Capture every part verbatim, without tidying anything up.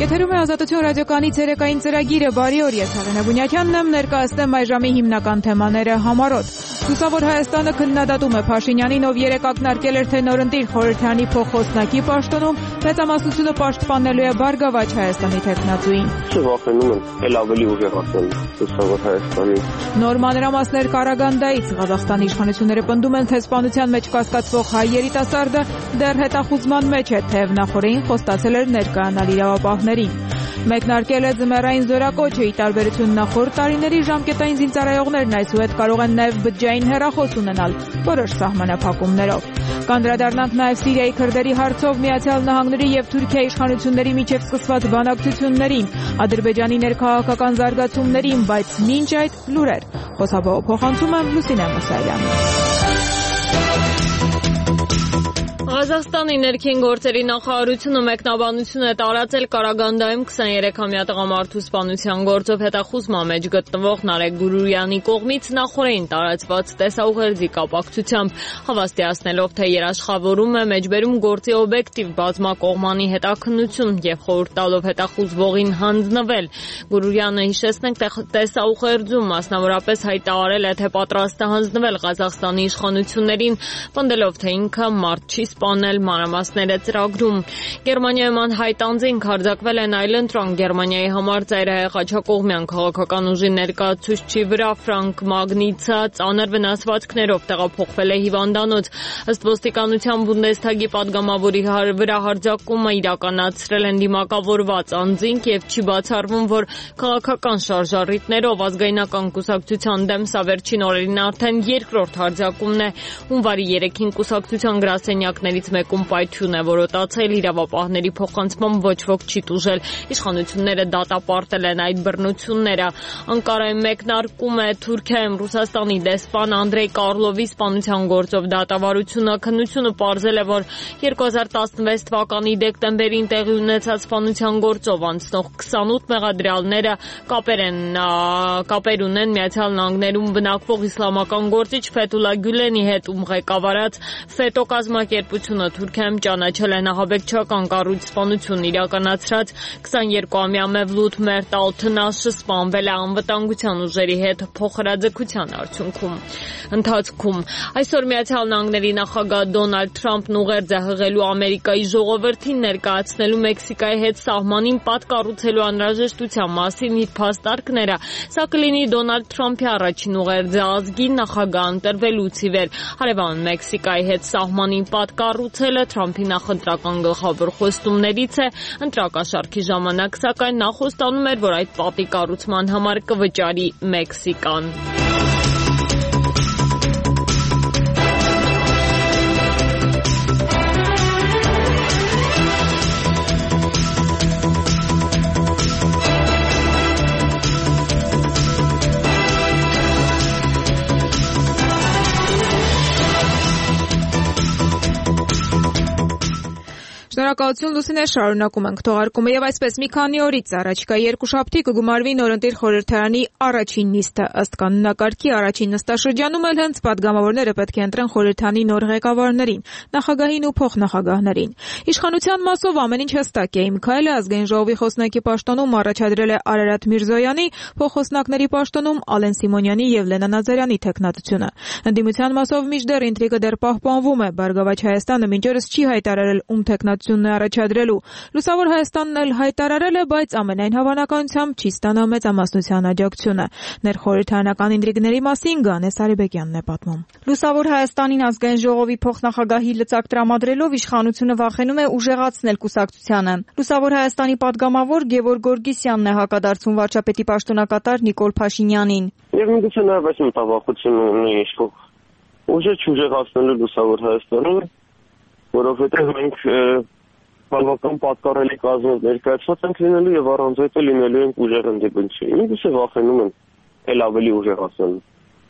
Եթերում է Ազատություն ռադիոկայանի ցերեկային ծրագիրը, բարի օր, ես Հարենե Բունյակյանն եմ, ներկայացնեմ այժմի հիմնական թեմաները համառոտ։ Լուսավոր Հայաստանը քննադատում է Փաշինյանին, ով երեկ ակնարկել էր, թե նորընտիր խորհրդարանի փոխխոսնակի պաշտոնում մեծամասնությունը պաշտպանելու է Բարգավաճ Հայաստանի թեկնածուին։ Չվախենում են, էլ ավելի ուժեղացնել Լուսավոր Հայաստանի։ Նոր մանրամասներ Կարագանդայից Ղազախստանի իշխանությունները պնդում են, թե սպանության մեջ կասկածվող հայ երիտասարդը դեռ հետախուզման մեջ է, թեև նախորդին խոստացել էր ներկայանալ իրավապահներին։ Մեկնարկել է ձմեռային զորակոչը, ի տարբերություն նախորդ տարիների ժամկետային զինծառայողներն այսուհետ կարող են նաև բջջային հեռախոս ունենալ որոշ սահմանափակումներով։ Կանդրադառնանք նաև Սիրիայի քրդերի հարցով Միացյալ Նահանգների եւ Թուրքիայի իշխանությունների միջև սկսված բանակցություններին, Ադրբեջանի ներքաղաքական զարգացումներին, բայց մինչ այդ լուրեր։ Խոսաբողը փոխանցում եմ Լուսինե Մուսայելյանին։ Ղազախստանի ներքին գործերի նախարարությունը մեկնաբանություն է տարածել Կարագանդայում քսաներեքամյա տղամարդու սպանության գործով հետախուզման մեջ գտնվող Նարեկ Գուրուրյանի կողմից նախորդին տարածված տեսաուղերձի կապակցությամբ, հավաստիացնելով, թե երաշխավորում է մեջբերում գործի օբյեկտիվ բազմակողմանի հետաքննություն եւ խորհուրդ տալով հետախուզվողին հանձնվել։ Գուրուրյանը, հիշեցնենք, տեսաուղերձում մասնավորապես հայտարարել է, թե պատրաստ է հանձնվել Ղազախստանի իշխանություններին, պնդելով, թե ինքը մարդ չի սպանել, մանրամասներ է ծրագրում։ Գերմանիայում անհայտ անձինք հարձակվել են այլընտրանք Գերմանիայի համար ծայրահեղ աջակողմյան քաղաքական ուժի ներկայացուցչի վրա Ֆրանկ Մագնիցը ծանր վնասվածքներով տեղափոխվել է հիվանդանոց։ Ըստ ոստիկանության Բունդեսթագի падգամավորի վրա հարձակումը իրականացրել են դիմակավորված անձինք եւ չի բացառվում, որ քաղաքական շարժառիթներով ազգայնական կուսակցության դեմ սա վերջին օրերին արդեն երկրորդ հարձակումն է։ Հունվարի երեքին կուսակցության գրասենյակներից մեկում պայթյուն է որոտացել, իրավապահների փոխանցմամբ ոչ ոք չի տուժել։ Իշխանությունները դատապարտել են այդ բռնությունները։ Անկարայում մեկնարկում է Թուրքիայում Ռուսաստանի դեսպան Անդրեյ Կարլովի սպանության գործով դատավարությունը։ Քննությունը պարզել է, որ երկու հազար տասնվեց թվականի դեկտեմբերին տեղի ունեցած սպանության գործով անցնող քսանութ մեղադրյալները կապեր են կապեր ունեն Միացյալ Նահանգներում բնակվող իսլամական գործիչ Ֆեթուլա Գյուլենի հետ, ում ղեկավարած Ֆետո կազմակերպությունը Թուրքիայում ճանաչել է նահաբեկչական կառույց սպանություն իրականացրած քսաներկուամյա Մևլութ Մերտալ Թնաշը սպանվել է անվտանգության ուժերի հետ փոխհրաձգության արդյունքում։ Ընթացքում այսօր Միացյալ Նահանգների նախագահ Դոնալդ Թրամփն ուղերձ է հղելու Ամերիկայի ժողովրդին, ներկայացնելու Մեքսիկայի հետ սահմանին պատկառուցելու անհրաժեշտության մասին իր փաստարկները։ Սա կլինի Դոնալդ Թրամփի առաջին ուղերձը ազգին նախագահ ընտրվելուց ի վեր։ Հարևան Մեքսիկայի հետ սահմանին պատկառուցելը Թրամփի նախընտրական գլխավոր խոստումներից է։ Ընտրակաշառքի ժամանակ սակայն նա խոստանում էր, որ այդ պատի կառուցման համար կվճարի Մեքսիկան։ Շնորհակալություն Լուսինե, շարունակում ենք թողարկումը եւ այսպես մի քանի օրից առաջիկա երկուշաբթի կգումարվի նորընտիր խորհրդարանի առաջին նիստը։ Ըստ կանոնակարգի առաջին նստաշրջանում էլ հենց падգամավորները պետք է ընտրեն խորհրդարանի նոր ղեկավարներին, նախագահին ու փոխնախագահներին։ Իշխանության մասով ամեն ինչ հստակ է։ Իմ քայլը ազգային ժողովի խոսնակի պաշտոնում առաջադրել է Արարատ Միրզոյանի, փոխխոսնակների պաշտոնում Ալեն Սիմոնյանի եւ Լենա Նազարյանի թեկնածությունը։ Ընդդիմության մասով մինչդեռ ինտրիգը դեռ պահպանվում է։ Բարգավաճ Հայաստանը մինչ օրս չի հայտարարել ում թեկնածությունն է առաջադրելու։ Լուսավոր Հայաստանն էլ հայտարարել է, բայց ամենայն հավանականությամբ չի ստանա մեծամասնության աջակցությունը։ Ներխորհրդարանական ինտրիգների մասին Գանե Սարիբեկյանն է պատմում։ Լուսավոր Հայաստանին ազգային ժողովի փոխնախագահի լծակ տրամադրելով իշխանությունը վախենում է ուժեղացնել կուսակցությանը։ Լուսավոր Հայաստանի падգամավոր Գևորգ Գորգիսյանն է հակադարձում վարչապետի պաշտոնակատար Նիկոլ Փաշինյանին։ Եվ միգուցե նաև այս մտավախություն ունի իշխող ուժը չուժեղացնելու Լուսավոր Հայաստանում, որովհետև մենք բավական պատկառելի կազմով ներկայացված ենք լինելու եւ առանց այդ լինելու ենք ուժեղ ընդդիմություն։ Միգուցե վախենում են էլ ավելի ուժեղացնել։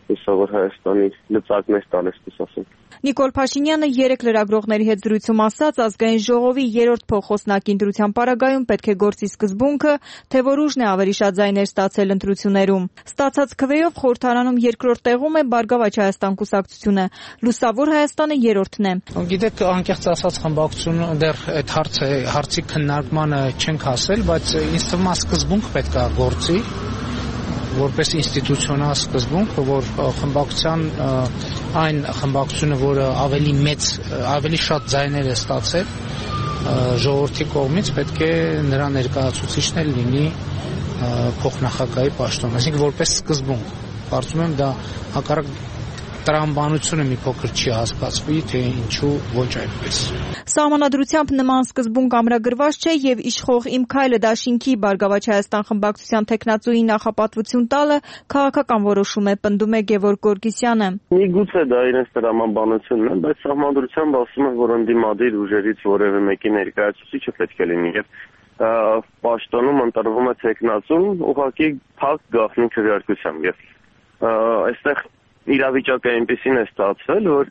լուսավոր Հայաստանի լծակներ տալ, այսպես ասեմ։ Նիկոլ Փաշինյանը երեք լրագրողների հետ զրույցում ասաց, ազգային ժողովի երրորդ փոխոսնակի ընտրության պարագայում պետք է գործի սկզբունքը, թե որ ուժն է ավելի շատ ձայներ ստացել ընտրություններում։ Ստացած քվեով խորհրդարանում երկրորդ տեղում է Բարգավաճ Հայաստան կուսակցությունը, Լուսավոր Հայաստանը երրորդն է։ Գիտեք, անկեղծ ասած խմբակցությունը դեռ այդ հարցը հարցի քննարկմանը չենք հասել, բայց ինձ թվում է սկզբունք պետք է գործի որպես ինստիտուցիոնալ սկզբունք, որ խմբակցության այն խմբակցությունը, որը ավելի մեծ, ավելի շատ ձայներ է ստացել ժողովրդի կողմից, պետք է նրա ներկայացուցիչն էլ լինի փոխնախագահի պաշտոն, այսինքն որպես սկզբունք։ Կարծում եմ դա հակառակ տրամաբանությունը մի փոքր չի հասկացվի, թե ինչու ոչ այդպես։ Սահմանադրությամբ նման սկզբունք ամրագրված չէ եւ իշխող Իմ քայլը դաշինքի Բարգավաճ Հայաստան խմբակցության տեխնացուի նախապատվություն տալը քաղաքական որոշում է, պնդում է Գևորգ Գորգիսյանը։ Միգուցե դա իրենց տրամաբանությունն է, բայց սահմանադրությամբ ասում է, որ ընդդիմադիր ուժերից որևէ մեկի ներկայացուցիչը պետք է լինի եւ պաշտոնում ընտրվում է տեխնացուն ուղղակի փակ գաղտնի քվեարկությամբ եւ այստեղ իրավիճակը այնպեսին է ստացվել, որ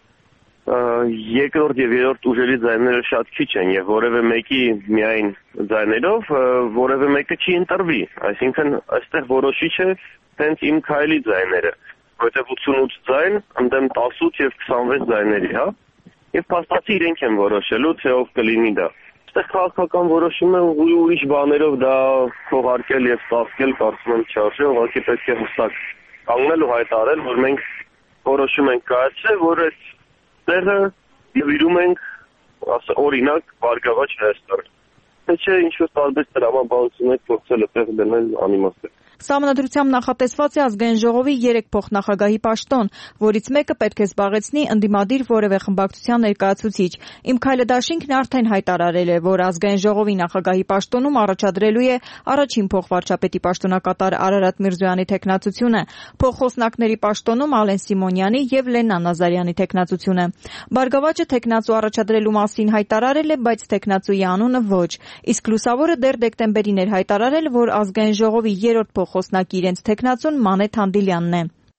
երկրորդ եւ երրորդ ուժերի ձայները շատ քիչ են եւ որևէ մեկի միայն ձայներով որևէ մեկը չի ընտրվի, այսինքն այստեղ որոշիչ է հենց Իմ քայլի ձայները, որտեղ ութսունութ ձայն ընդդեմ տասութ եւ քսանվեց ձայների, հա, եւ փաստացի իրենք են որոշելու, թե ով կլինի դա։ Այստեղ քաղաքական որոշումը ուրիշ բաներով դա փոխարկել եւ ծածկել կարծում եմ չարժե, ուղղակի պետք է հստակ կանգնել ու հայտարարել, որ մենք որոշում ենք կայացրել, որ այս տեղը նվիրում ենք օրինակ Բարգավաճ Հայաստան։ Թե չէ ինչ-որ տարբեր տրամաբանություններ փորձել տեղ դնել անիմաստ է։ Սահմանադրությամբ նախատեսված է ազգային ժողովի երեք փոխնախագահի պաշտոն, որից մեկը պետք է զբաղեցնի ընդդիմադիր որևէ խմբակցության ներկայացուցիչ։ Իմ քայլը դաշինքն արդեն հայտարարել է, որ ազգային ժողովի նախագահի պաշտոնում առաջադրելու է առաջին փոխվարչապետի պաշտոնակատար Արարատ Միրզոյանի տեխնացությունը, փոխխոսնակների պաշտոնում Ալեն Սիմոնյանի եւ Լենա Նազարյանի տեխնացությունը։ Բարգավաճը տեխնացու առաջադրելու մասին հայտարարել է, բայց տեխնացուի անունը ոչ։ Իսկ Լուսավորը դեռ դեկտեմբերին էր հայտարարել, որ ազգային ժողովի երրորդ փոխոսնակի իրենց տեխնացուն Մանե Թանդիլյանն է։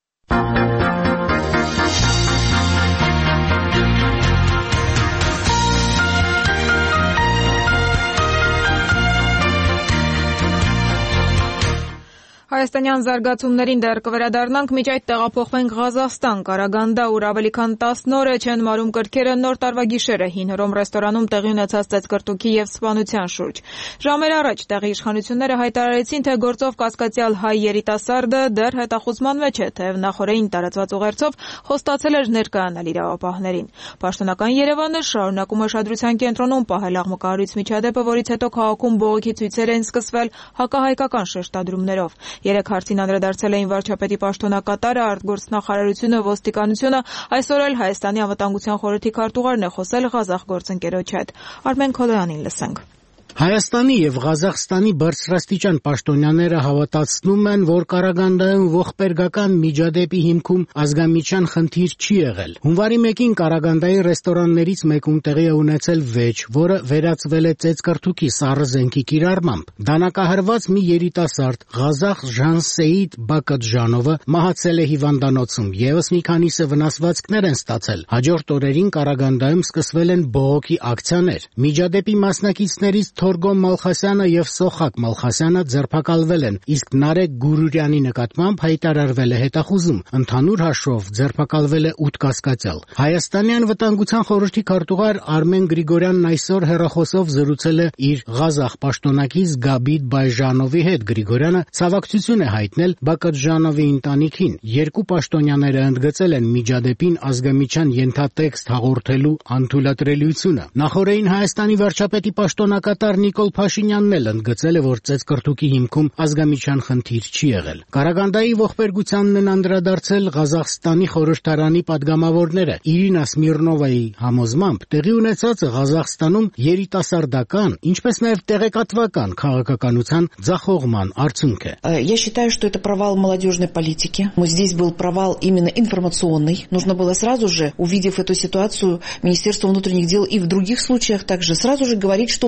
Հայաստանյան զարգացումներին դեռ կվերադառնանք, միջ այդ տեղափոխվենք Ղազախստան, Կարագանդա, ուր ավելի քան տասն օր է չեն մարում կրքերը նոր տարվա գիշերը հին Հռոմ ռեստորանում տեղի ունեցած ծեծկռտուքի եւ սպանության շուրջ։ Ժամեր առաջ տեղի իշխանությունները հայտարարեցին, թե գործով կասկածյալ հայ երիտասարդը դեռ հետախուզման մեջ է, թեև նախորդին տարածված ուղերձով խոստացել էր ներկայանալ իրավապահներին։ Պաշտոնական Երևանը շարունակում է շադրության կենտրոնում պահել աղմկահարույց միջադեպը, որից հետո քաղաքում բողոքի ցույցեր են սկսվել հակահայկական շեշտադրումներով։ Երեք հարցին անդրադարձել էին վարչապետի պաշտոնակատարը, արտգործնախարարությունը, ոստիկանությունը, այսօր էլ Հայաստանի անվտանգության խորհրդի քարտուղարն է խոսել Ղազախ գործընկերոջ հետ։ Արմեն Քոլոյանին լսենք։ Հայաստանի եւ Ղազախստանի բարձրաստիճան պաշտոնյաները հավատացնում են, որ Կարագանդայում ողբերգական միջադեպի հիմքում ազգամիջյան խնդիր չի եղել։ Հունվարի մեկին Կարագանդայի ռեստորաններից մեկում տեղի է ունեցել վեճ, որը վերածվել է ծեծկռտուքի սառը զենքի կիրառմամբ։ Դանակահարված մի երիտասարդ Ղազախ Ժանսեիդ Բակատժանովը մահացել է հիվանդանոցում, եւս մի քանիսը վնասվածքներ են ստացել։ Հաջորդ օրերին Կարագանդայում սկսվել են բողոքի ակցիաներ։ Միջադեպի մասնակիցներից Թորգոմ Մալխասյանը եւ Սոխակ Մալխասյանը ձերբակալվել են, իսկ Նարեկ Գուրուրյանի նկատմամբ հայտարարվել է հետախուզում։ Ընդհանուր հաշվով ձերբակալվել է ութ կասկածյալ։ Հայաստանի անվտանգության խորհրդի քարտուղար Արմեն Գրիգորյանն այսօր հեռախոսով զրուցել է իր Ղազախ պաշտոնակից Գաբիդ Բայժանովի հետ։ Գրիգորյանը ցավակցություն է հայտնել Բակատժանովի ընտանիքին։ Երկու պաշտոնյաները ընդգծել են միջադեպին ազգամիջյան ենթատեքստ հաղորդելու անթույլատրելիությունը։ Նախորդին Հայաստանի վարչապետի պաշտոնակատար Նիկոլ Փաշինյանն էլ ընդգծել է, որ ծեծկռտուքի հիմքում ազգամիջյան խնդիր չի եղել։ Կարագանդայի ողբերգությանն են անդրադարձել Ղազախստանի խորհրդարանի падգամավորները։ Իրինա Սմիրնովայի համոզմամբ տեղի ունեցածը Ղազախստանում երիտասարդական, ինչպես նաև տեղեկատվական քաղաքականության ձախողման արդյունք է։ Я считаю, что это провал молодежной политики. Здесь был провал именно информационный. Нужно было сразу же, увидев эту ситуацию, Министерство внутренних дел и в других случаях также сразу же говорить, что происходит.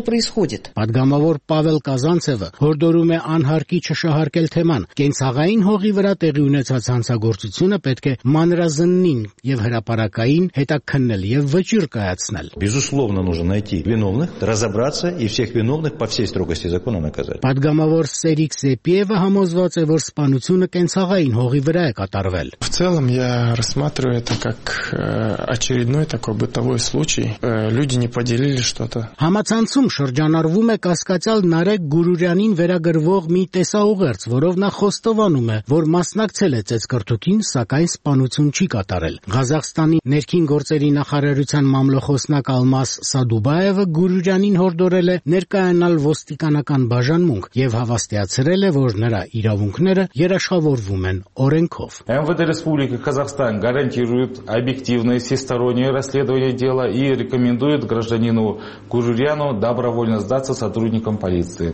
происходит. Պատգամավոր Պավել Կազանցևը հորդորում է անհարկի չշահարկել թեման։ Կենցաղային հողի վրա տեղի ունեցած հանցագործությունը պետք է մանրազննին եւ հրապարակային հետաքննել եւ վճիռ կայացնել։ Безусловно, нужно найти виновных, разобраться и всех виновных по всей строгости закона наказать. Պատգամավոր Սերիկ Սեպիևը համոզված է, որ սպանությունը կենցաղային հողի վրա է կատարվել։ В целом я рассматриваю это как очередной такой бытовой случай. Люди не поделили что-то. Համացանցում շրջանառվում է կասկածյալ Նարեկ Գուրուրյանին վերագրվող մի տեսաուղերձ, որով նա խոստովանում է, որ մասնակցել է ծեծկռթուքին, սակայն սպանություն չի կատարել։ Ղազախստանի ներքին գործերի նախարարության մամլոխոսնակ Ալմաս Սադուբաևը Գուրուրյանին հորդորել է ներկայանալ ոստիկանական բաժանմունք եւ հավաստիացրել է, որ նրա իրավունքները երաշխավորվում են օրենքով։ МВД Республики Казахстан гарантирует объективное всестороннее расследование дела и рекомендует гражданину Гуруряну добровольно сдаться сотрудникам полиции.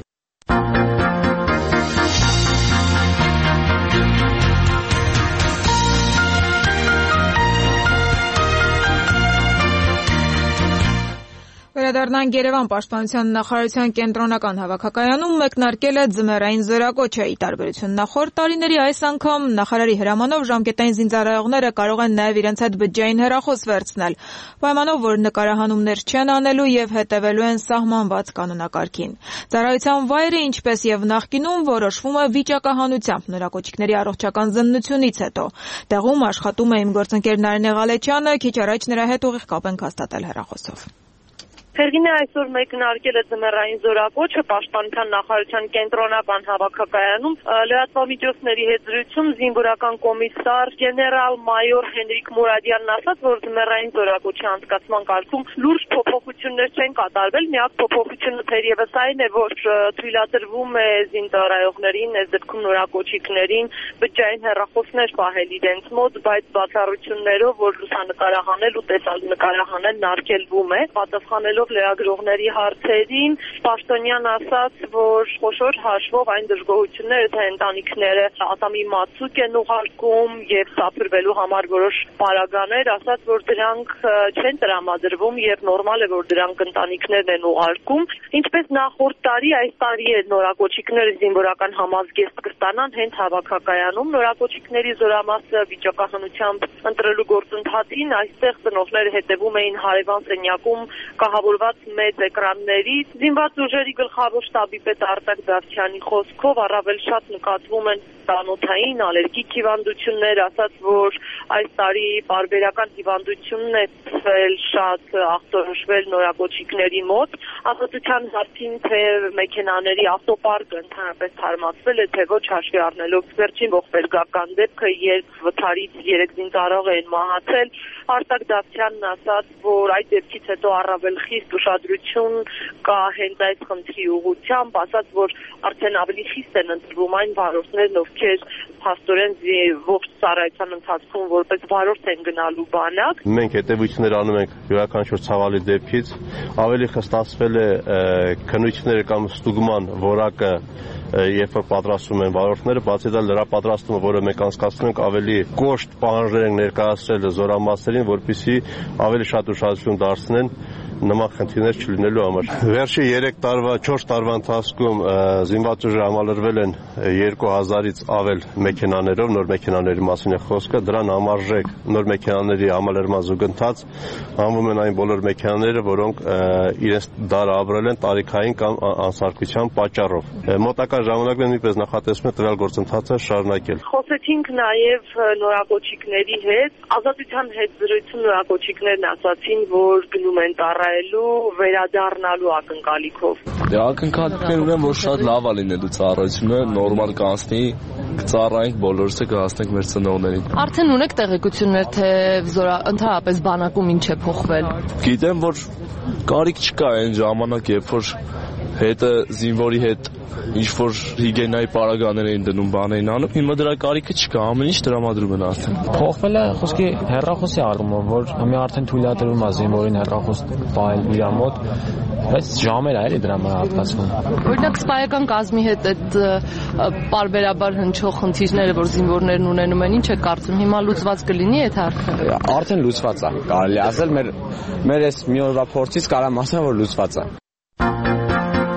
Վերադառնանք Երևան պաշտպանության նախարարության կենտրոնական հավաքակայանում մեկնարկել է ձմեռային զորակոչը։ Ի տարբերություն նախորդ տարիների այս անգամ նախարարի հրամանով ժամկետային զինծառայողները կարող են նաև իրենց հետ բջջային հեռախոս վերցնել, պայմանով որ նկարահանումներ չեն անելու եւ հետևելու են սահմանված կանոնակարգին։ Ծառայության վայրը, ինչպես եւ նախկինում, որոշվում է վիճակահանությամբ նորակոչիկների առողջական զննությունից հետո։ Տեղում աշխատում է իմ գործընկեր Նարինե Ղալեչյանը, քիչ առաջ նրա հետ ուղիղ կապ ենք հաստատել հեռախոսով։ Հերգինը այսօր մեկնարկել է ձմեռային զորակոչը պաշտպանության նախարարության կենտրոնական հավաքակայանում լրատվամիջոցների հետ զրույցում զինվորական կոմիսար գեներալ մայոր Հենրիկ Մուրադյանն ասաց, որ ձմեռային զորակոչի անցկացման կարգում լուրջ փոփոխություններ չեն կատարվել, միակ փոփոխությունը թերևս այն է, որ թույլատրվում է զինծառայողներին, այս դեպքում նորակոչիկներին բջջային հեռախոսներ պահել իրենց մոտ, բայց բացառություններով, որ լուսանկարահանել ու տեսալ նկարահանել արգելվում է, պատասխանելով լրագրողների հարցերին, Պաշտոնյան ասաց, որ խոշոր հաշվով այն դժգոհությունները, թե ընտանիքները ատամի մածուկ են ուղարկում եւ սափրվելու համար որոշ պարագաներ, ասաց, որ դրանք չեն տրամադրվում եւ նորմալ է, որ դրանք ընտանիքներն են ուղարկում։ Ինչպես նախորդ տարի, այս տարի է նորակոչիկները զինվորական համազգեստ կստանան հենց հավաքակայանում։ Նորակոչիկների զորամասը վիճակահանությամբ ընտրելու գործընթացին այստեղ ծնողները հետևում էին հարևան սենյակում կահավոր մեծ էկրաններից զինված ուժերի գլխավոր շտաբի պետ Արտակ Դավթյանի խոսքով առավել շատ նկատվում են ծանոթային ալերգիկ հիվանդություններ, ասաց, որ այս տարի պարբերական հիվանդությունն է ծվել շատ ախտորոշվել նորակոչիկների մոտ, ազատության հարցին թե մեքենաների ավտոպարկը ընդհանրապես թարմացվել է, թե ոչ հաշվի առնելով վերջին ողբերգական դեպքը, երբ վթարից երեք զինծառայող են մահացել, Արտակ Դավթյանն ասաց, որ այդ դեպքից հետո առավել խիստ ուշադրություն կա հենց այս խնդրի ուղղությամբ, ասաց, որ արդեն ավելի խիստ են ընտրվում այն վարորդներն, ովքեր փաստորեն ողջ ծառայության ընթացքում որպես վարորդ են գնալու բանակ։ Մենք հետևություններ անում ենք յուրաքանչյուր ցավալի դեպքից, ավելի խստացվել է քննությունները կամ ստուգման որակը, երբ որ պատրաստում են վարորդները, բացի դա լրապատրաստումը, որը մենք անցկացնում ենք, ավելի կոշտ պահանջներ ենք ներկայացրել զորամասերին, որպեսզի ավելի շատ ուշադրություն դարձնեն նման խնդիրներ չլինելու համար։ Վերջի երեք տարվա, չորս տարվա ընթացքում զինված ուժերը համալրվել են երկու հազարից ավել մեքենաներով, նոր մեքենաների մասին է խոսքը, դրան համարժեք նոր մեքենաների համալրման զուգընթաց համվում են այն բոլոր մեքենաները, որոնք իրենց դարը ապրել են տարիքային կամ անսարքության պատճառով։ Մոտակա ժամանակում նույնպես նախատեսվում է տվյալ գործընթացը շարունակել։ Խոսեցինք նաև նորակոչիկների հետ, ազատության հետ զրույցում նորակոչիկներն ասացին, որ գնում են տառայելու, վերադառնալու ակնկալիքով։ Դե ակնկալիքներ ունեմ, որ շատ լավ է լինելու ծառայությունը, նորմալ կանցնի, կծառայենք բոլորս կհասնենք մեր ծնողներին։ Արդեն ունեք տեղեկություններ, թե ընդհանրապես բանակում ինչ է փոխվել։ Գիտեմ, որ կարիք չկա այն ժամանակ, երբ որ հետը զինվորի հետ ինչ որ հիգիենայի պարագաներ էին դնում, բան էին անում, հիմա դրա կարիքը չկա, ամեն ինչ տրամադրում են արդեն։ Փոխվել է խոսքի հեռախոսի առումով, որ հիմա արդեն թույլատրվում է զինվորին հեռախոս պահել իր մոտ, բայց ժամեր է էլի դրա համար հատկացվում։ Օրինակ սպայական կազմի հետ այդ պարբերաբար հնչող խնդիրները, որ զինվորներն ունենում են, ինչ է կարծում, հիմա լուծված կլինի այդ հարցը։ Արդեն լուծված է, կարելի ասել, մեր մեր այս մի օրվա փորձից կարամ ասեմ, որ լուծված է։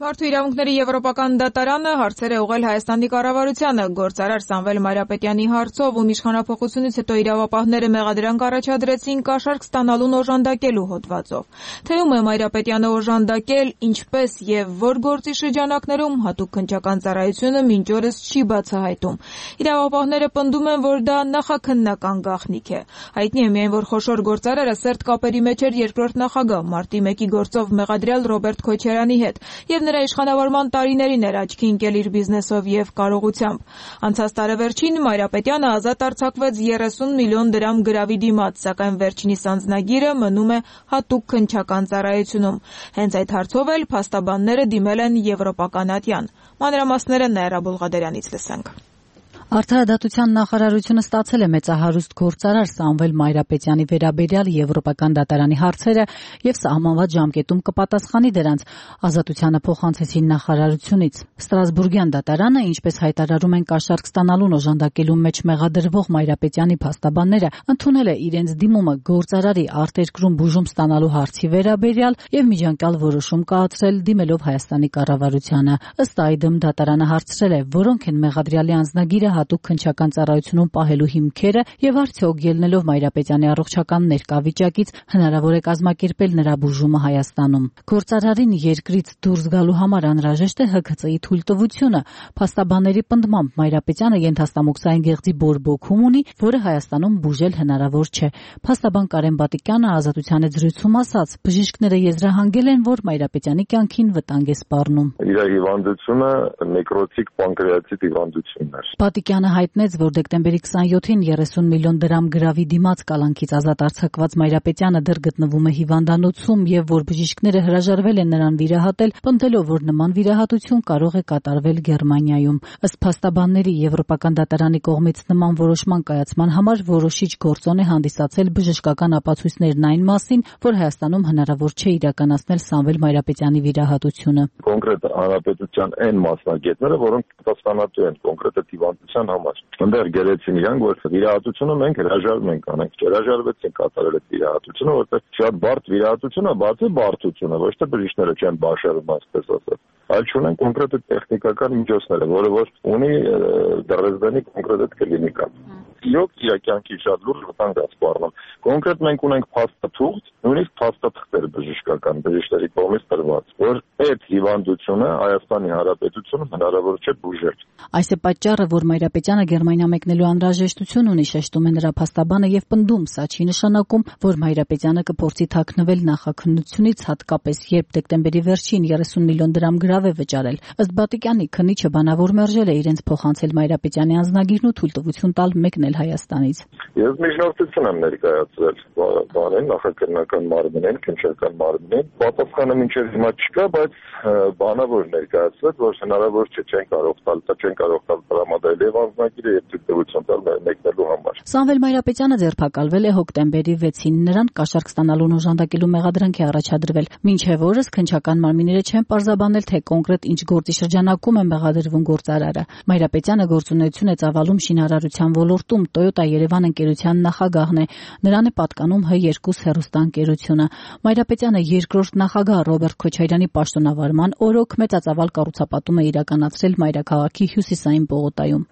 Մարդու իրավունքների եվրոպական դատարանը հարցեր է ուղղել Հայաստանի կառավարությանը գործարար Սամվել Mayrapetyani հարցով, ում իշխանափոխությունից հետո իրավապահները մեղադրանք առաջադրեցին կաշառք ստանալուն օժանդակելու հոդվածով։ Թե ում է Mayrapetyանը օժանդակել, ինչպես եւ որ գործի շրջանակներում, հատուկ քննչական ծառայությունը մինչ օրս չի բացահայտում։ Իրավապահները պնդում են, որ դա նախաքննական գաղտնիք է։ Հայտնի է միայն, որ խոշոր գործարարը սերտ կապերի մեջ էր երկրորդ նախագահ մարտի մեկի գործով մեղադրյալ Ռոբերտ Քոչարյանի հետ եւ նրա իշխանավորման տարիներին էր աչքի ընկել իր բիզնեսով եւ կարողությամբ։ Անցած տարեվերջին Mayrapetyանը ազատ արձակվեց երեսուն միլիոն դրամ գրավի դիմաց, սակայն վերջինիս անձնագիրը մնում է հատուկ քննչական ծառայությունում։ Հենց այդ հարցով էլ փաստաբանները դիմել են եվրոպական ատյան։ Մանրամասները Նաիրա Բուլղադերյանից լսենք։ Արդարադատության նախարարությունը ստացել է մեծահարուստ գործարար Սամվել Mayrapetyani վերաբերյալ եվրոպական դատարանի հարցերը եւ սահմանված ժամկետում կպատասխանի դրանց, ազատությանը փոխանցեցին նախարարությունից։ Ստրասբուրգյան դատարանը, ինչպես հայտարարում են կաշառք ստանալուն օժանդակելու մեջ մեղադրվող Mayrapetyani փաստաբանները, ընդունել է իրենց դիմումը գործարարի արտերկրում բուժում ստանալու հարցի վերաբերյալ եւ միջանկյալ որոշում կայացրել դիմելով Հայաստանի կառավարությանը։ Ըստ այդմ դատարանը հարցրել է, որոնք են մեղադրյալի անձնագիրը հատուկ քննչական ծառայությունում պահելու հիմքերը եւ արդյոք ելնելով Mayrapetyani առողջական ներկայվիճակից հնարավոր է կազմակերպել նրա բուժումը Հայաստանում։ Գործարարին երկրից դուրս գալու համար անհրաժեշտ է Հ K C-ի թույլտվությունը։ Փաստաբանների պնդմամբ Mayrapetyանը ենթաստամոքսային գեղձի բորբոքում ունի, որը Հայաստանում բուժել հնարավոր չէ։ Փաստաբան Կարեն Բատիկյանը ազատության հետ զրույցում ասաց, բժիշկները եզրահանգել են, որ Mayrapetyani կյանքին վտանգ է սպառնում։ Իր հիվանդությունը նեկրոտիկ պանկրեատիտ հիվանդությունն էր։ Բատիկյանը հայտնեց, որ դեկտեմբերի քսաներկուին երեսուն միլիոն դրամ գրավի դիմաց կալանքից ազատ արձակված Mayrapetyանը դեռ գտնվում է հիվանդանոցում եւ որ բժիշկները հրաժարվել են նրան վիրահատել, պնդելով, որ նման վիրահատություն կարող է կատարվել Գերմանիայում։ Ըստ փաստաբանների եվրոպական դատարանի կողմից նման որոշման կայացման համար որոշիչ գործոն է հանդիսացել բժշկական ապացույցներն այն մասին, որ Հայաստանում հնարավոր չէ իրականացնել Սամվել Mayrapetyani վիրահատությունը։ Կոնկրետ հանրապետության այն մասնագետները, որոնք պատասխանատու են կոնկրետ հիվանդության համար։ Այնտեղ գերեցին իրանք, որ վիրահատությունը մենք հրաժարվում ենք անենք, չհրաժարվեցին կատարել այդ վիրահատությունը, որտեղ շատ բարդ վիրահատություն է, բացի բարդությունը, ոչ թե բժիշկները չեն բաշխարում, ասպես ասած, այլ չունեն կոնկրետ տեխնիկական միջոցները, որը որ ունի Դրեզդենի կոնկրետ կլինիկա։ Իրոք իր կյանքի շատ լուրջ վտանգ է սպառնում։ Կոնկրետ մենք ունենք փաստաթուղթ, նույնիսկ փաստաթղթեր բժշկական բժիշկների կողմից տրված, որ այդ հիվանդությունը Հայաստանի Հանրապետությունում հնարավոր չէ բուժել։ Այս է պատճառը, որ Mayrapetyանը Գերմանիա մեկնելու անհրաժեշտություն ունի, շեշտում է նրա փաստաբանը եւ պնդում, սա չի նշանակում, որ Mayrapetyանը կփորձի թաքնվել նախաքննությունից, հատկապես երբ դեկտեմբերի վերջին երեսուն միլիոն դրամ գրավ է վճարել։ Ըստ Բատիկյանի, քննիչը բանավոր մերժել է իրենց փոխանցել Mayrapetyani անձնագիրն ու թույլտվություն տալ մեկնել Հայաստանից։ Ես միջնորդություն եմ ներկայացրել բանին, նախաքննական մարմնին, քննչական մարմնին։ Պատասխանը մինչև հիմա չկա, բայց բանավոր ներկայացրել, որ հնարավոր չէ, չեն կարող տալ, չեն կարող տալ տրամադրել եւ անձնագիրը եւ թույլտվություն տալ մեկնելու համար։ Սամվել Mayrapetyանը ձերբակալվել է հոկտեմբերի վեցին, նրան կաշառք ստանալուն օժանդակելու մեղադրանք է առաջադրվել։ Մինչև օրս քննչական մարմինները չեն պարզաբանել, թե կոնկրետ ինչ գործի շրջանակում է մեղադրվում գործարարը։ Mayrapetyանը գործունեություն է ծավալում շինարարության ոլորտում, Toyota Երևան ընկերության նախագահն է։ Նրան է պատկանում Հ երկու հեռուստաընկերությունը։ Mayrapetyանը երկրորդ նախագահ Ռոբերտ Քոչարյանի պաշտոնավարման օրոք մեծածավալ կառուցապատում է իրականացրել մայրաքաղաքի հյուսիսային պողոտայում։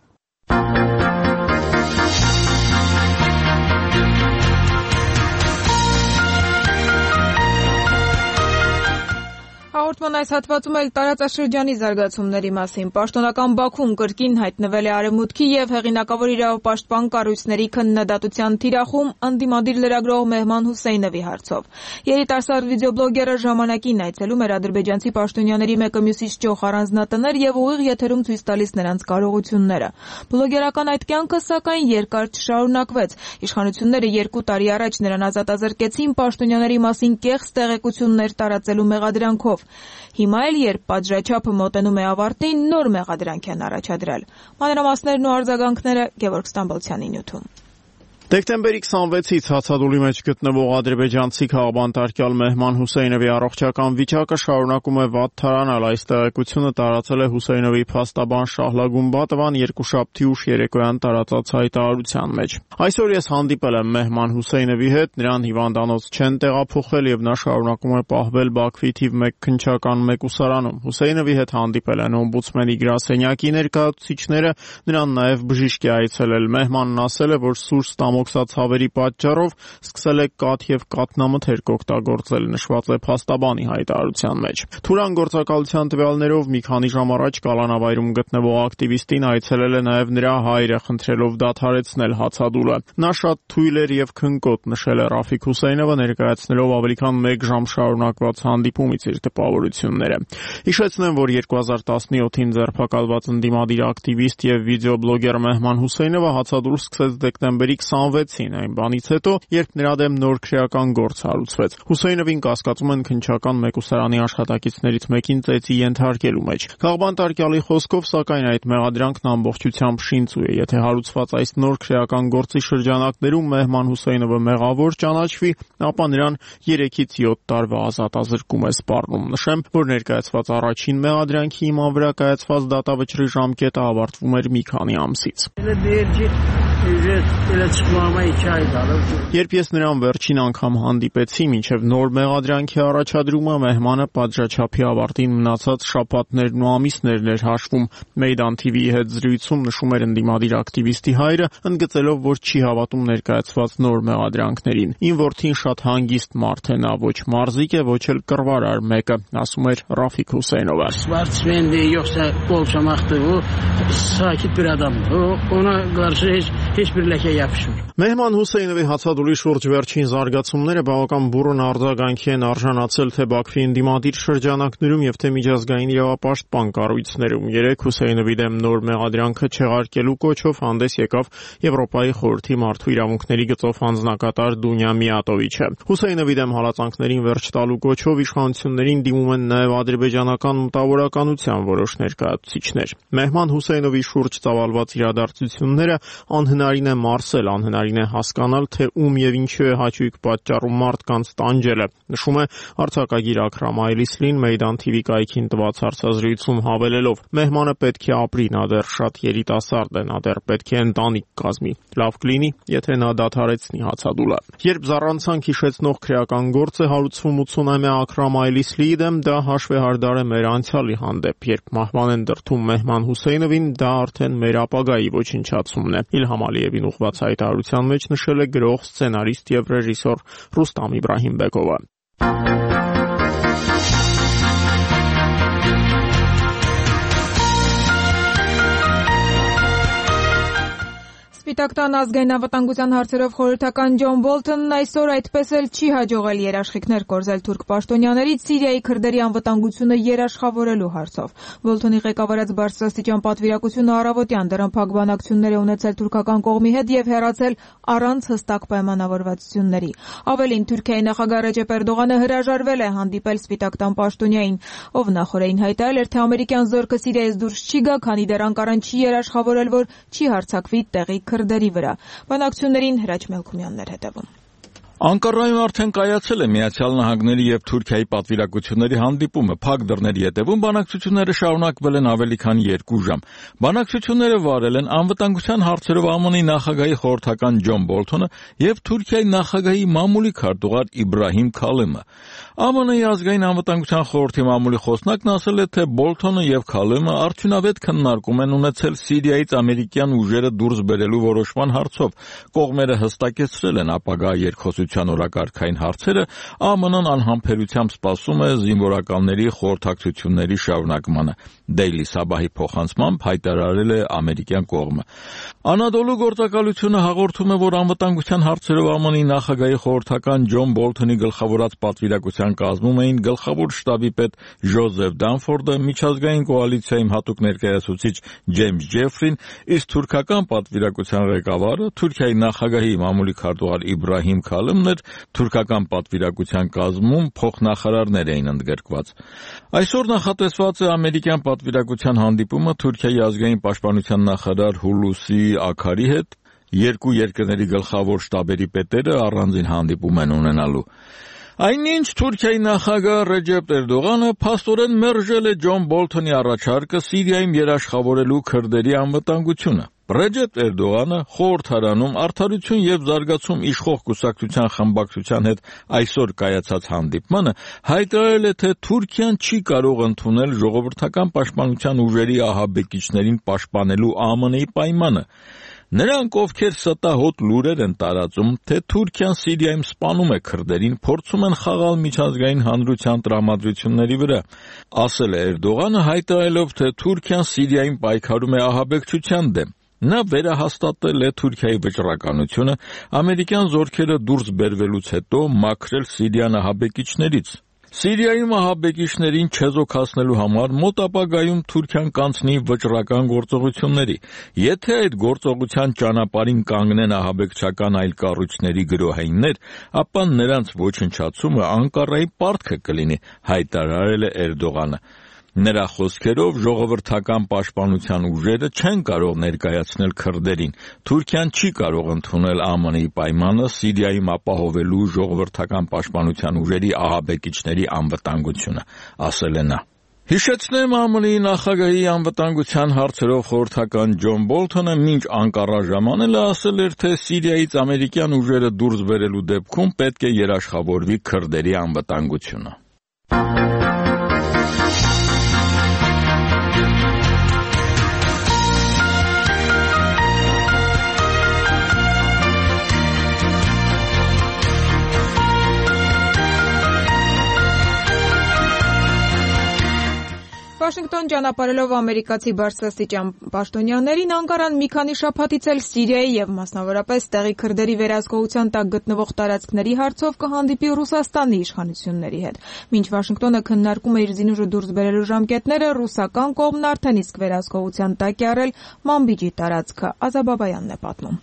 Հաղորդման այս հատվածում էլ տարածաշրջանի զարգացումների մասին։ Պաշտոնական Բաքվում կրկին հայտնվել է Արևմուտքի եւ հեղինակավոր իրավապաշտպան կառույցների քննադատության թիրախում ընդդիմադիր լրագրող Մեհման Հուսեյնովի հարցով։ Երիտասարդ վիդեոբլոգերը ժամանակին այցելում էր ադրբեջանցի պաշտոնյաների մեկը մյուսից ճոխ առանձնատներ եւ ուղիղ եթերում ցույց տալիս նրանց կարողությունները։ Բլոգերական այդ կյանքը սակայն երկար չշարունակվեց։ Իշխանությունները երկու տարի առաջ նրան ազատազրկեցին պաշտոնյաների մասին կեղծ տեղեկություններ տարածելու մեղադրանքով։ Հիմա էլ երբ պատժաչափը մոտենում է ավարտին, նոր մեղադրանք են առաջադրել։ Մանրամասներն ու արձագանքները Գևորգ Ստամբոլցյանի նյութում։ Դեկտեմբերի քսանվեցից հացադուլի մեջ գտնվող ադրբեջանցի քաղբանտարկյալ Մեհման Հուսեյնովի առողջական վիճակը շարունակում է վատ թարանալ։ Այս տեղեկությունը տարածել է Հուսեյնովի փաստաբան Շահլա Գումբատովան երկուշաբթի ուշ երեկոյան տարածած հայտարարության մեջ։ Այսօր ես հանդիպել եմ Մեհման Հուսեյնովի հետ, նրան հիվանդանոց չեն տեղափոխել եւ նա շարունակում է պահվել Բաքվի թիվ մեկ քննչական մեկուսարանում։ Հուսեյնովի հետ հանդիպել են օմբուդսմենի գրասենյակի ներկայացուցիչները, նրան նաեւ բժիշկ է այցելել։ Մեհմանն ասել է, որ սուր ստամոքսացավերի պատճառով սկսել է կաթ եւ կաթնամթերք օգտագործել, նշված է փաստաբանի հայտարարության մեջ։ Թուրան գործակալության տվյալներով մի քանի ժամ առաջ Կալանավայրում գտնվող ակտիվիստին այցելել է նաեւ նրա հայրը, խնդրելով դադարեցնել հացադուլը։ Նա շատ թույլ էր եւ քնկոտ, նշել է Ռաֆիկ Հուսեյնովը, ներկայացնելով ավելի քան մեկ ժամ շարունակված հանդիպումից իր տպավորությունները։ Հիշեցնեմ, որ երկու հազար տասնյոթին ձերբակալված ընդդիմադիր ակտիվիստ եւ վիդեոբլոգեր Մեհման Հուսեյնովը հացադուլ սկսեց դեկտեմբերի քսանվեցին, այն բանից հետո, երբ նրա դեմ նոր քրեական գործ հարուցվեց։ Հուսեյնովին կասկածում են քննչական մեկուսարանի աշխատակիցներից մեկին ծեծի ենթարկելու մեջ։ Քաղբանտարկյալի խոսքով, սակայն, այդ մեղադրանքն ամբողջությամբ շինծու է։ Եթե հարուցված այս նոր քրեական գործի շրջանակներում Մեհման Հուսեյնովը մեղավոր ճանաչվի, ապա նրան երեքից յոթ տարվա ազատազրկում է սպառնում։ Նշեմ, որ ներկայացված առաջին մեղադրանքի հիման վրա կայացված դատավճռի ժամկետը ավարտվում էր մի քանի ամսից։ Երբ ես նրան վերջին անգամ հանդիպեցի, մինչև նոր մեղադրանքի առաջադրումը, Մեհմանը պատժաչափի ավարտին մնացած շաբաթներն ու ամիսներն էր հաշվում։ Մեյդան թի վիի հետ զրույցում նշում էր ընդդիմադիր ակտիվիստի հայրը, ընդգծելով, որ չի հավատում ներկայացված նոր մեղադրանքներին։ Իմ որդին շատ հանգիստ մարդ է, նա ոչ մարզիկ է, ոչ էլ կռվարար մեկը, ասում էր Ռաֆիկ Հուսեյնովը։ Մեհման Հուսեյնովի հացադուլի շուրջ վերջին զարգացումները բավական բուռն արձագանքի են արժանացել թե Բաքվի ընդդիմադիր շրջանակներում եւ թե միջազգային իրավապաշտպան կառույցներում։ Երեկ Հուսեյնովի դեմ նոր մեղադրանքը չեղարկելու կոչով հանդես եկավ Եվրոպայի խորհրդի մարդու իրավունքների գծով հանձնակատար Դունյա Միատովիչը։ Հուսեյնովի դեմ հալածանքներին վերջ տալու կոչով իշխանություններին դիմում են նաեւ ադրբեջանական մտավորականության որոշ ներկայացուցիչներ։ Մեհման Հուսեյնովի շուրջ ծավալված իրադարձությունները անհնարին է մարսել, անհնարին է հասկանալ, թե ում եւ ինչու է հաճույք պատճառում մարդկանց տանջելը, նշում է արձակագիր Աքրամ Այլիսլին Մեյդան թի վի կայքին տված հարցազրույցում հավելելով. Մեհմանը պետք է ապրի, նա դեռ շատ երիտասարդ է, նա դեռ պետք է ընտանիք կազմի։ Լավ կլինի, եթե նա դադարեցնի հացադուլը։ Երբ զառանցանք հիշեցնող քրեական գործ է հարուցվում ութսունամյա Աքրամ Այլիսլիի դեմ, դա հաշվեհարդար է մեր անցյալի հանդեպ։ Երբ մահվան են դրդում Մեհման Հուսեյնովին, դա արդեն մեր ապագայի ոչնչացումն է։ Իլհամ Ալիևին ուղղված հայտարարության մեջ նշել է գրող, սցենարիստ եւ ռեժիսոր Ռուստամ Իբրահիմբեկովը։ Սպիտակ տան ազգային անվտանգության հարցերով խորհրդական Ջոն Բոլթոնն այսօր այդպես էլ չի հաջողել երաշխիքներ կորզել թուրք պաշտոնյաներից Սիրիայի քրդերի անվտանգությունը երաշխավորելու հարցով։ Բոլթոնի ղեկավարած բարձրաստիճան պատվիրակությունը առավոտյան դռնփակ բանակցություններ է ունեցել թուրքական կողմի հետ եւ հեռացել առանց հստակ պայմանավորվածությունների։ Ավելին, Թուրքիայի նախագահ Ռեջեփ Էրդողանը հրաժարվել է հանդիպել Սպիտակ տան պաշտոնյային, ով նախորդին հայտարարել էր, թե ամերիկյան զորքը Սիրիայից դուրս չի գա, քանի դեռ Անկարան չի երաշխավորել, որ չի հարձակվի տեղի քրդերի վրա։ Բանակցություններին Հրաչ Մելքումյանն էր հետևում։ Անկարայում արդեն կայացել է Միացյալ Նահանգների եւ Թուրքիայի պատվիրակությունների հանդիպումը։ Փակ դռների հետևում բանակցությունները շարունակվել են ավելի քան երկու ժամ։ Բանակցությունները վարել են անվտանգության հարցերով ԱՄՆ-ի նախագահի խորհրդական Ջոն Բոլթոնը եւ Թուրքիայի նախագահի մամուլի քարտուղար Իբրահիմ Քալեմը։ ԱՄՆ-ի ազգային անվտանգության խորհրդի մամուլի խոսնակն ասել է, թե Բոլթոնը եւ Քալեմը արդյունավետ քննարկում են ունեցել Սիրիայից ամերիկյան ուժերը դուրս բերելու որոշման հարցով։ Կողմերը հստակեցրել են ապագա երկխոսության օրակարգային հարցերը, ԱՄՆ-ն անհամբերությամբ սպասում է զինվորականների խորհրդակցությունների շարունակմանը։ Daily Sabah-ի փոխանցմամբ հայտարարել է ամերիկյան կողմը։ Անադոլու գործակալությունը հաղորդում է, որ անվտանգության հարցերով ԱՄՆ-ի նախագահի խորհրդական Ջոն Բոլթոնի գլխավորած պատվիրակության կազմում էին գլխավոր շտաբի պետ Ջոզեֆ Դանֆորդը, միջազգային կոալիցիայի հատուկ ներկայացուցիչ Ջեյմս Ջեֆրին, իսկ թուրքական պատվիրակության ղեկավարը Թուրքիայի նախագահի մամուլի քարտուղար Իբրահիմ Քալեմն էր, թուրքական պատվիրակության կազմում փոխնախարարներ էին ընդգրկված։ Այսօր նախատեսված է ամերիկյան պատվիրակության հանդիպումը Թուրքիայի ազգային պաշտպանության նախարար Հուլուսի Աքարի հետ երկու երկրների գլխավոր շտաբերի պետերը առանձին հանդիպում են ունենալու։ Այնինչ Թուրքիայի նախագահ Ռեջեփ Էրդողանը փաստորեն մերժել է Ջոն Բոլթոնի առաջարկը Սիրիայում երաշխավորելու քրդերի անվտանգությունը։ Ռեջեփ Էրդողանը խորհրդարանում Արդարություն եւ զարգացում իշխող կուսակցության խմբակցության հետ այսօր կայացած հանդիպմանը հայտարարել է, թե Թուրքիան չի կարող ընդունել ժողովրդական պաշտպանության ուժերի ահաբեկիչներին պաշտպանելու Α M N-ի պայմանը։ Նրանք, ովքեր ստահոդ լուրեր են տարածում, թե Թուրքիան Սիրիայում սպանում է քրդերին, փորձում են խաղալ միջազգային հանրության տրամադրությունների վրա, ասել է Էրդողանը, հայտարարելով, թե Թուրքիան Սիրիայում պայքարում է ահաբեկչության դեմ։ Նա վերահաստատել է Թուրքիայի վճռականությունը ամերիկյան զորքերը դուրս բերվելուց հետո մաքրել Սիրիան ահաբեկիչներից։ Սիրիայում ահաբեկիչներին չեզոքացնելու համար մոտ ապագայում Թուրքիան կանցնի վճռական գործողությունների։ Եթե այդ գործողության ճանապարհին կանգնեն ահաբեկչական այլ կառույցների գրոհայիններ, ապա նրանց ոչնչացումը Անկարայի պարտքը կլինի, հայտարարել է Էրդողանը։ Նրա խոսքերով ժողովրդական պաշտպանության ուժերը չեն կարող ներկայացնել քրդերին։ Թուրքիան չի կարող ընդունել Α M N-ի պայմանը Սիրիայում ապահովելու ժողովրդական պաշտպանության ուժերի ահաբեկիչների անվտանգությունը, ասել է նա։ Հիշեցնեմ, Α M N-ի նախագահի անվտանգության հարցերով խորհրդական Ջոն Բոլթոնը մինչ Անկարա ժամանել է, ասել էր, թե Սիրիայից ամերիկյան ուժերը դուրս բերելու դեպքում պետք է երաշխավորվի քրդերի անվտանգությունը։ Վաշինգտոն ճանապարհելով ամերիկացի բարձրաստիճան պաշտոնյաներին Անկարան մի քանի շաբաթից էլ Սիրիայի եւ մասնավորապես տեղի քրդերի վերահսկողության տակ գտնվող տարածքների հարցով կհանդիպի Ռուսաստանի իշխանությունների հետ։ Մինչ Վաշինգտոնը քննարկում է իր զինուժը դուրս բերելու ժամկետները, ռուսական կողմն արդեն իսկ վերահսկողության տակ է առել Մանբիջի տարածքը։ Ազաբաբայանն է պատմում։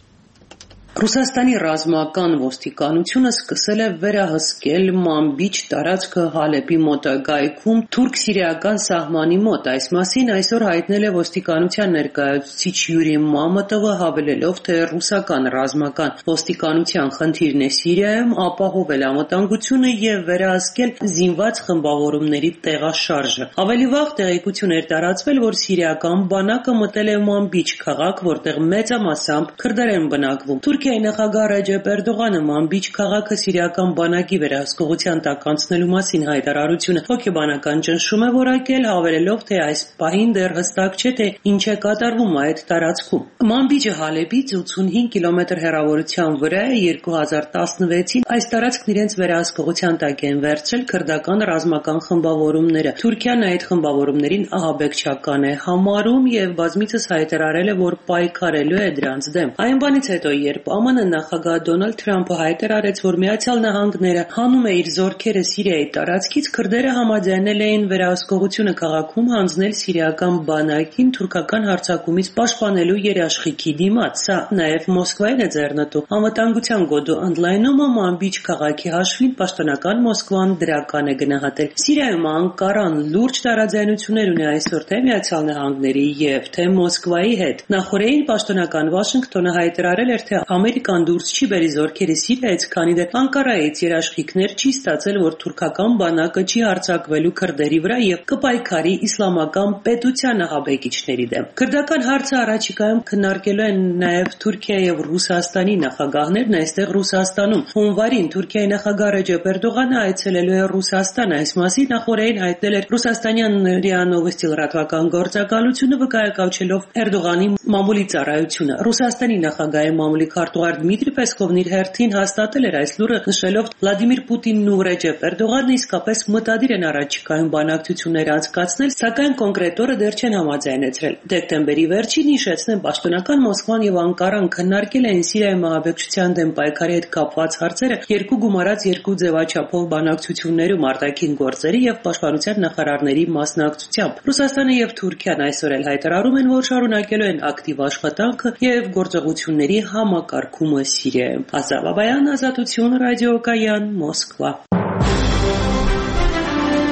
Ռուսաստանի ռազմական ոստիկանությունը սկսել է վերահսկել Մանբիջ տարածքը Հալեպի մոտակայքում թուրք-սիրիական սահմանի մոտ։ Այս մասին այսօր հայտնել է ոստիկանության ներկայացուցիչ Յուրի Մամատովը, հավելելով, թե ռուսական ռազմական ոստիկանության խնդիրն է Սիրիայում ապահովել անվտանգությունը եւ վերահսկել զինված խմբավորումների տեղաշարժը։ Ավելի վաղ տեղեկություն էր տարածվել, որ սիրիական բանակը մտել է Մանբիջ քաղաք, որտեղ մեծամասամբ քրդեր են բնակվում։ Թուրքիայի նախագահ Ռեջեփ Էրդողանը Մանբիջ քաղաքը սիրիական բանակի վերահսկողության տակ անցնելու մասին հայտարարությունը հոգեբանական ճնշում է որակել, հավելելով, թե այս պահին դեռ հստակ չէ, թե ինչ է կատարվում այդ տարածքում։ Մանբիջը Հալեպից ութսունհինգ կիլոմետր հեռավորության վրա է։ երկու հազար տասնվեցին այս տարածքն իրենց վերահսկողության տակ են վերցրել քրդական ռազմական խմբավորումները։ Թուրքիան այդ խմբավորումներին ահաբեկչական է համարում եւ բազմիցս հայտարարել է, որ պայքարելու է դրանց դեմ։ Այն բանից հետո, երբ Α M N նախագահ Դոնալդ Թրամփը հայտարարեց, որ Միացյալ Նահանգները հանում է իր զորքերը Սիրիայի տարածքից, քրդերը համաձայնել էին վերահսկողությունը քաղաքում հանձնել սիրիական բանակին թուրքական հարձակումից պաշտպանելու երաշխիքի դիմաց։ Սա նաև Մոսկվային է ձեռնտու։ Անվտանգության գոտու ընդլայնումը Մանբիջ քաղաքի հաշվին պաշտոնական Մոսկվան դրական է գնահատել։ Սիրիայում Անկարան լուրջ տարաձայնություններ ունի այսօր թե Միացյալ Նահանգների եւ թե Մոսկվայի հետ։ Նախորդին պաշտոնական Վաշինգտոնը հայտարարել էր, թե Ամերիկան դուրս չի բերի զորքերը Սիրիայից, քանի դեռ Անկարայից երաշխիքներ չի ստացել, որ թուրքական բանակը չի հարձակվելու քրդերի վրա եւ կպայքարի իսլամական պետության ահաբեկիչների դեմ։ Քրդական հարցը առաջիկայում քննարկելու են նաեւ Թուրքիայի եւ Ռուսաստանի նախագահներն այստեղ Ռուսաստանում։ Հունվարին Թուրքիայի նախագահ Ռեջեփ Էրդողանը այցելելու է Ռուսաստան։ Այս մասին նախորդին հայտնել էր Ռուսաստանյան ՌԻԱ Նովոստի լրատվական գործակալությունը, վկայակոչելով Էրդողանի մամուլի ծառայությունը։ Ռուսաստանի նախագահի մամուլի քարտուղար Դմիտրի Պեսկովն իր հերթին հաստատել էր այս լուրը, նշելով Վլադիմիր Պուտինն ու Ռեջեփ Էրդողանը իսկապես մտադիր են առաջիկայում բանակցություններ անցկացնել, սակայն կոնկրետ օրը դեռ չեն համաձայնեցրել։ Դեկտեմբերի վերջին հիշեցնեմ, պաշտոնական Մոսկվան եւ Անկարան քննարկել էին Սիրիայում ահաբեկչության դեմ պայքարի հետ կապված հարցերը երկու գումարած երկու ձևաչափով բանակցություններում արտաքին գործերի եւ պաշտպանության նախարարների մասնակցությամբ։ Ռուսաստանը եւ Թուրքիան այսօր էլ հայտարարում են, որ շարունակելու են ակտիվ աշխատանքը եւ գործողությունների համակարգումը Սիրիայում։ Ազատաբայան, Ազատություն, ռադիոկայան, Մոսկվա։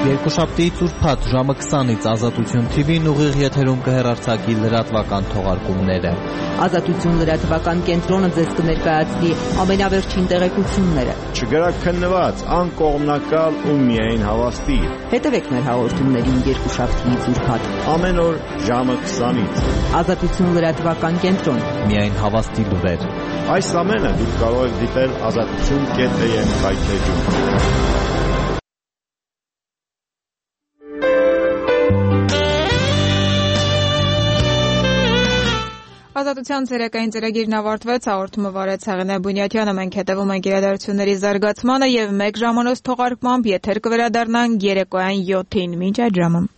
Երկուշաբթի ծուրփաթ ժամը քսանից Ազատություն թի վին ուղիղ եթերում կհեռարձակի լրատվական թողարկումները։ Ազատություն լրատվական կենտրոնը ձեզ կներկայացնի ամենավերջին տեղեկությունները։ Չգրաքննված, անկողմնակալ ու միայն հավաստի։ Հետևեք մեր հաղորդումներին երկուշաբթի ծուրփաթ ամեն օր ժամը քսանից։ Ազատություն լրատվական կենտրոն, միայն հավաստի լուրեր։ Այս ամենը դուք կարող եք դիտել ազատություն կետ էմ կայքեջում։ Ազատության ցերեկային ծրագիրն ավարտվեց, հաղորդումը վարեց Հեղինե Բունյաթյանը, մենք հետևում ենք իրադարձությունների զարգացմանը եւ մեկ ժամանոց թողարկմամբ եթեր կվերադառնանք երեկոյան յոթին, մինչ այդ ժամը։